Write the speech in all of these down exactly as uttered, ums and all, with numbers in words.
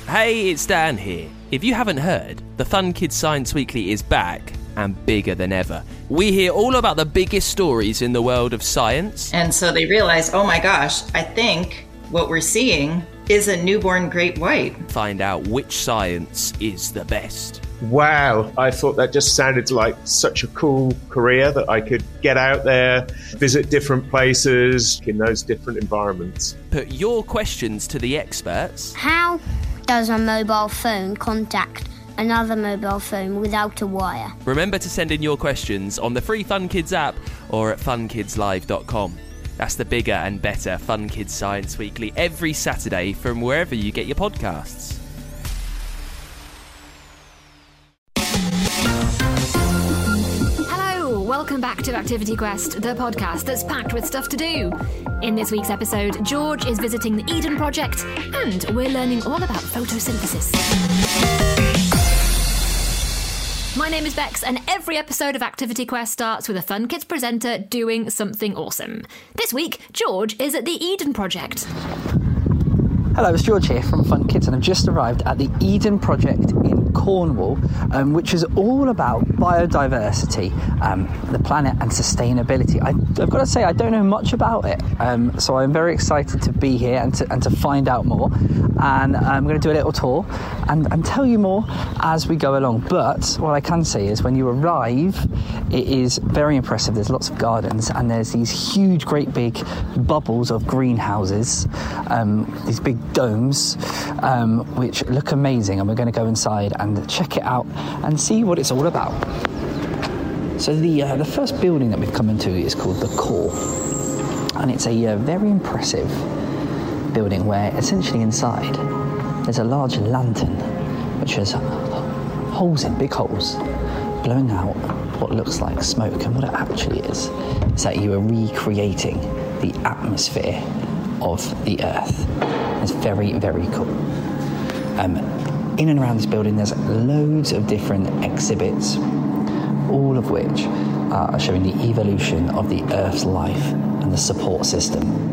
Hey, it's Dan here. If you haven't heard, the Fun Kids Science Weekly is back and bigger than ever. We hear all about the biggest stories in the world of science. And so they realize, oh my gosh, I think what we're seeing is a newborn great white. Find out which science is the best. Wow, I thought that just sounded like such a cool career that I could get out there, visit different places in those different environments. Put your questions to the experts. How does a mobile phone contact another mobile phone without a wire? Remember to send in your questions on the free Fun Kids app or at fun kids live dot com. That's the bigger and better Fun Kids Science Weekly every Saturday from wherever you get your podcasts. Welcome back to Activity Quest, the podcast that's packed with stuff to do. In this week's episode, George is visiting the Eden Project, and we're learning all about photosynthesis. My name is Bex, and every episode of Activity Quest starts with a Fun Kids presenter doing something awesome. This week, George is at the Eden Project. Hello, it's George here from Fun Kids, and I've just arrived at the Eden Project in Cornwall, um, which is all about biodiversity, um, the planet and sustainability. I, I've got to say, I don't know much about it, um, so I'm very excited to be here and to, and to find out more. And I'm going to do a little tour and, and tell you more as we go along. But what I can say is when you arrive, it is very impressive. There's lots of gardens, and there's these huge, great big bubbles of greenhouses, um, these big domes, um, which look amazing, and we're going to go inside and check it out and see what it's all about. So the uh, the first building that we've come into is called the Core, and it's a uh, very impressive building where essentially inside there's a large lantern which has holes in, big holes, blowing out what looks like smoke, and what it actually is is that you are recreating the atmosphere of the Earth. It's very, very cool. Um, in and around this building, there's loads of different exhibits, all of which are showing the evolution of the Earth's life and the support system.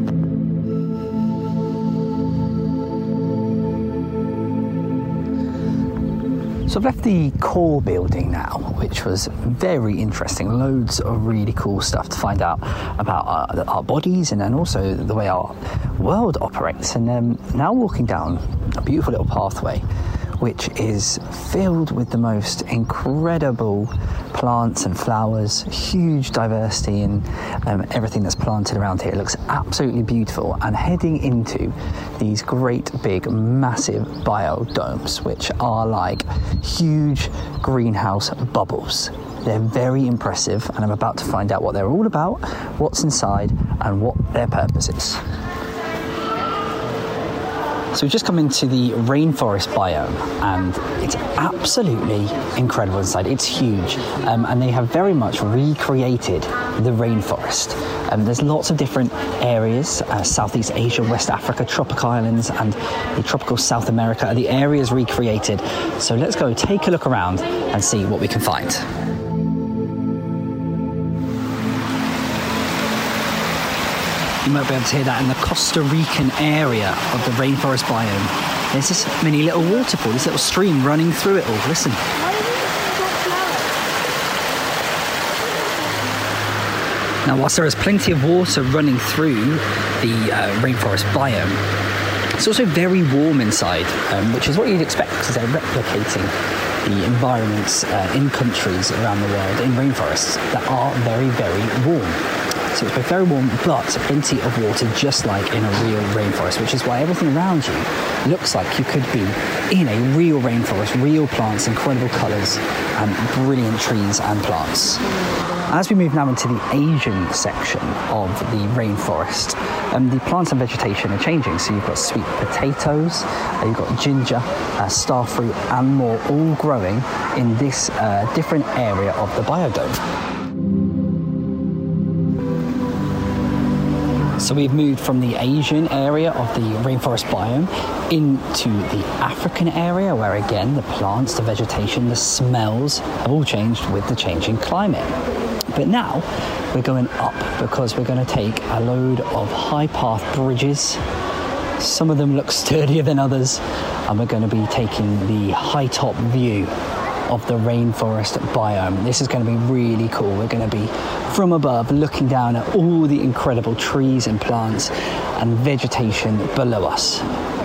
So I've left the Core building now, which was very interesting. Loads of really cool stuff to find out about our, our bodies and then also the way our world operates. And um, now walking down a beautiful little pathway, which is filled with the most incredible plants and flowers, huge diversity in um, everything that's planted around here. It looks absolutely beautiful, and heading into these great big massive biodomes, which are like huge greenhouse bubbles. They're very impressive, and I'm about to find out what they're all about, what's inside, and what their purpose is. So we've just come into the rainforest biome, and it's absolutely incredible inside. It's huge, um, and they have very much recreated the rainforest. Um, there's lots of different areas, uh, Southeast Asia, West Africa, tropical islands, and the tropical South America are the areas recreated. So let's go take a look around and see what we can find. You might be able to hear that in the Costa Rican area of the rainforest biome. There's this mini little waterfall, this little stream running through it all. Listen. Now, whilst there is plenty of water running through the uh, rainforest biome, it's also very warm inside, um, which is what you'd expect because they're replicating the environments uh, in countries around the world, in rainforests, that are very, very warm. So it's both very warm, but plenty of water, just like in a real rainforest, which is why everything around you looks like you could be in a real rainforest, real plants, incredible colours, and brilliant trees and plants. As we move now into the Asian section of the rainforest, um, the plants and vegetation are changing. So you've got sweet potatoes, uh, you've got ginger, uh, starfruit, and more, all growing in this uh, different area of the biodome. So we've moved from the Asian area of the rainforest biome into the African area, where again the plants, the vegetation, the smells have all changed with the changing climate. But now we're going up because we're going to take a load of high path bridges Some of them look sturdier than others, and we're going to be taking the high top view of the rainforest biome. This is going to be really cool. We're going to be from above looking down at all the incredible trees and plants and vegetation below us.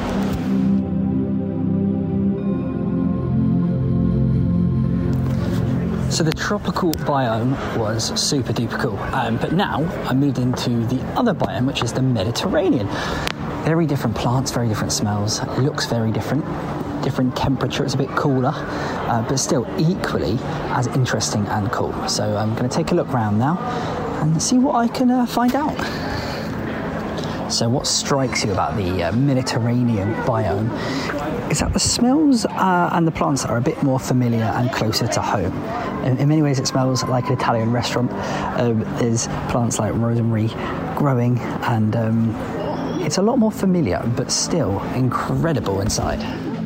So the tropical biome was super duper cool, um, but now I moved into the other biome, which is the Mediterranean. Very different plants, very different smells. It looks very different. Different temperature, it's a bit cooler, uh, but still equally as interesting and cool. So I'm going to take a look around now and see what I can uh, find out. So what strikes you about the uh, Mediterranean biome is that the smells uh, and the plants are a bit more familiar and closer to home. In, in many ways it smells like an Italian restaurant. Um, there's plants like rosemary growing, and um, it's a lot more familiar but still incredible inside.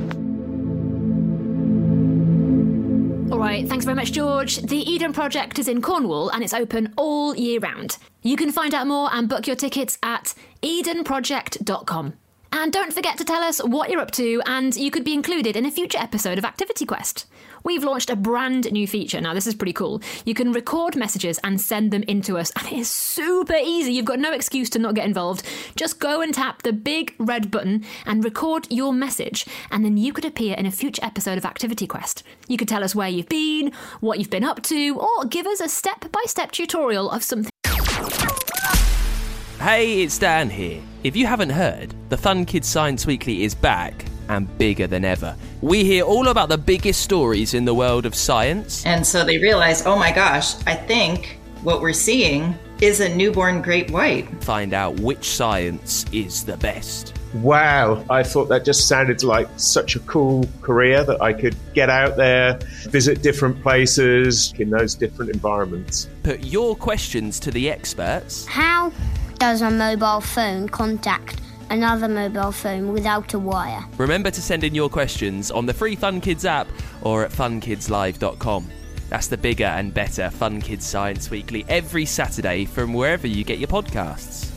Right, thanks very much, George. The Eden Project is in Cornwall and it's open all year round. You can find out more and book your tickets at eden project dot com. And don't forget to tell us what you're up to, and you could be included in a future episode of Activity Quest. We've launched a brand new feature. Now, this is pretty cool. You can record messages and send them in to us, and it is super easy. You've got no excuse to not get involved. Just go and tap the big red button and record your message, and then you could appear in a future episode of Activity Quest. You could tell us where you've been, what you've been up to, or give us a step-by-step tutorial of something. Hey, it's Dan here. If you haven't heard, the Fun Kids Science Weekly is back and bigger than ever. We hear all about the biggest stories in the world of science. And so they realize, oh my gosh, I think what we're seeing is a newborn great white. Find out which science is the best. Wow, I thought that just sounded like such a cool career that I could get out there, visit different places in those different environments. Put your questions to the experts. How does a mobile phone contact another mobile phone without a wire? Remember to send in your questions on the free Fun Kids app or at fun kids live dot com. That's the bigger and better Fun Kids Science Weekly every Saturday from wherever you get your podcasts.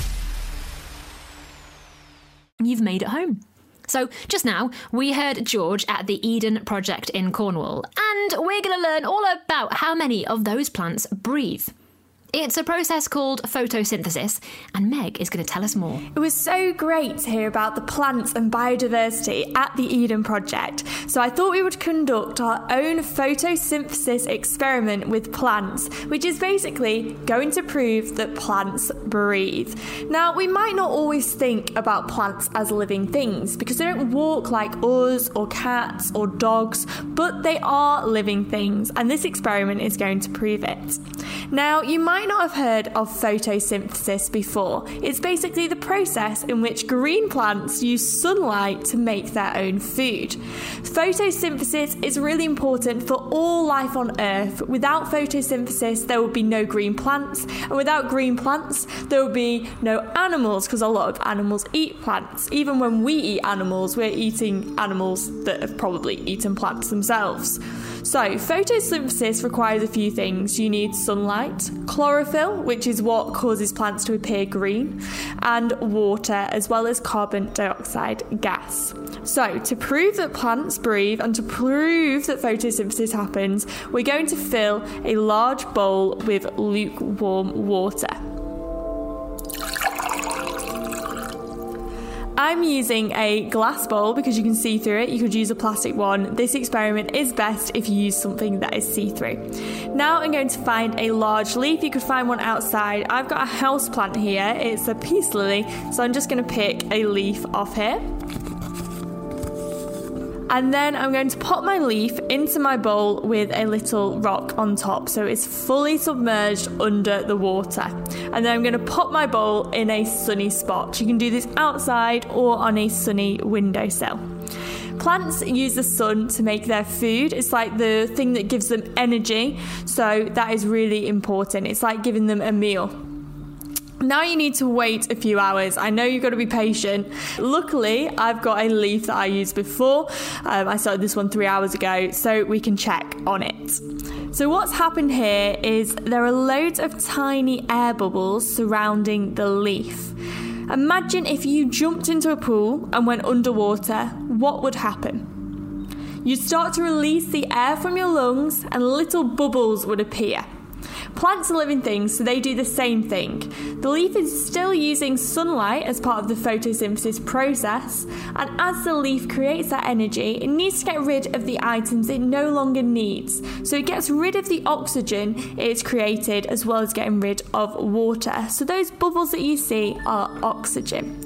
You've made it home. So just now, we heard George at the Eden Project in Cornwall, and we're going to learn all about how many of those plants breathe. It's a process called photosynthesis, and Meg is going to tell us more. It was so great to hear about the plants and biodiversity at the Eden Project, so I thought we would conduct our own photosynthesis experiment with plants, which is basically going to prove that plants breathe. Now, we might not always think about plants as living things because they don't walk like us or cats or dogs, but they are living things, and this experiment is going to prove it. Now, you might not have heard of photosynthesis before. It's basically the process in which green plants use sunlight to make their own food. Photosynthesis is really important for all life on Earth. Without photosynthesis, there would be no green plants, and without green plants, there would be no animals, because a lot of animals eat plants. Even when we eat animals, we're eating animals that have probably eaten plants themselves. So, photosynthesis requires a few things. You need sunlight, chlorophyll, which is what causes plants to appear green, and water, as well as carbon dioxide gas. So, to prove that plants breathe and to prove that photosynthesis happens, we're going to fill a large bowl with lukewarm water. I'm using a glass bowl because you can see through it. You could use a plastic one. This experiment is best if you use something that is see-through. Now I'm going to find a large leaf. You could find one outside. I've got a house plant here. It's a peace lily, so I'm just going to pick a leaf off here. And then I'm going to pop my leaf into my bowl with a little rock on top, so it's fully submerged under the water. And then I'm going to pop my bowl in a sunny spot. You can do this outside or on a sunny windowsill. Plants use the sun to make their food. It's like the thing that gives them energy, so that is really important. It's like giving them a meal. Now you need to wait a few hours. I know you've got to be patient. Luckily, I've got a leaf that I used before. Um, I started this one three hours ago, so we can check on it. So what's happened here is there are loads of tiny air bubbles surrounding the leaf. Imagine if you jumped into a pool and went underwater, what would happen? You'd start to release the air from your lungs and little bubbles would appear. Plants are living things, so they do the same thing. The leaf is still using sunlight as part of the photosynthesis process, and as the leaf creates that energy, it needs to get rid of the items it no longer needs. So it gets rid of the oxygen it's created, as well as getting rid of water. So those bubbles that you see are oxygen.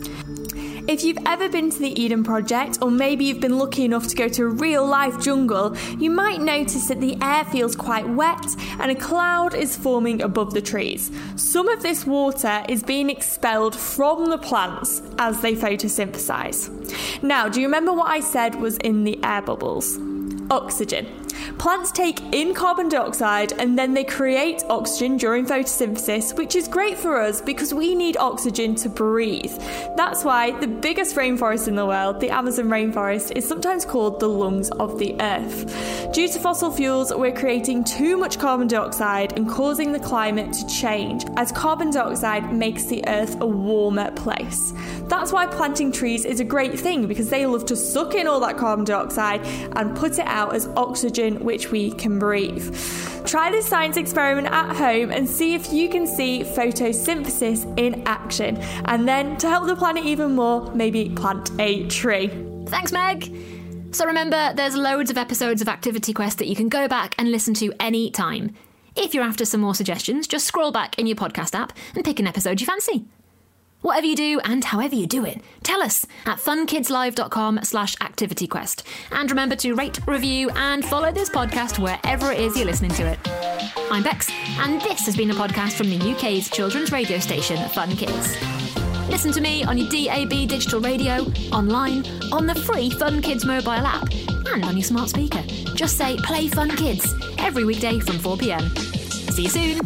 If you've ever been to the Eden Project, or maybe you've been lucky enough to go to a real-life jungle, you might notice that the air feels quite wet and a cloud is forming above the trees. Some of this water is being expelled from the plants as they photosynthesize. Now, do you remember what I said was in the air bubbles? Oxygen. Plants take in carbon dioxide and then they create oxygen during photosynthesis, which is great for us because we need oxygen to breathe. That's why the biggest rainforest in the world, the Amazon rainforest, is sometimes called the lungs of the earth. Due to fossil fuels, we're creating too much carbon dioxide and causing the climate to change, as carbon dioxide makes the earth a warmer place. That's why planting trees is a great thing, because they love to suck in all that carbon dioxide and put it out as oxygen, which we can breathe. Try this science experiment at home and see if you can see photosynthesis in action. And then, to help the planet even more, maybe plant a tree. Thanks, Meg. So remember, there's loads of episodes of Activity Quest that you can go back and listen to any time. If you're after some more suggestions, just scroll back in your podcast app and pick an episode you fancy. Whatever you do and however you do it, tell us at funkidslive.com slash activityquest. And remember to rate, review and follow this podcast wherever it is you're listening to it. I'm Bex, and this has been a podcast from the U K's children's radio station, Fun Kids. Listen to me on your D A B digital radio, online, on the free Fun Kids mobile app, and on your smart speaker. Just say Play Fun Kids every weekday from four p.m. See you soon.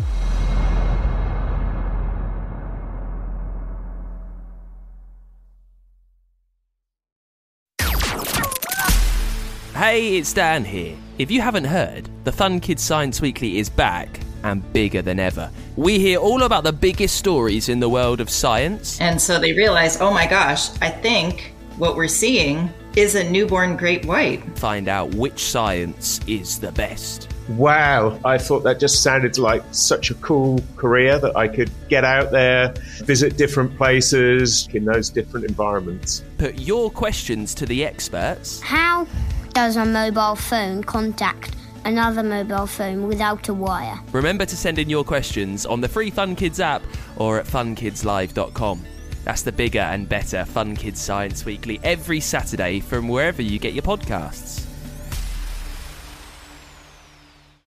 Hey, it's Dan here. If you haven't heard, the Fun Kids Science Weekly is back and bigger than ever. We hear all about the biggest stories in the world of science. And so they realize, oh my gosh, I think what we're seeing is a newborn great white. Find out which science is the best. Wow, I thought that just sounded like such a cool career, that I could get out there, visit different places in those different environments. Put your questions to the experts. How does a mobile phone contact another mobile phone without a wire? Remember to send in your questions on the free Fun Kids app or at fun kids live dot com. That's the bigger and better Fun Kids Science Weekly every Saturday from wherever you get your podcasts.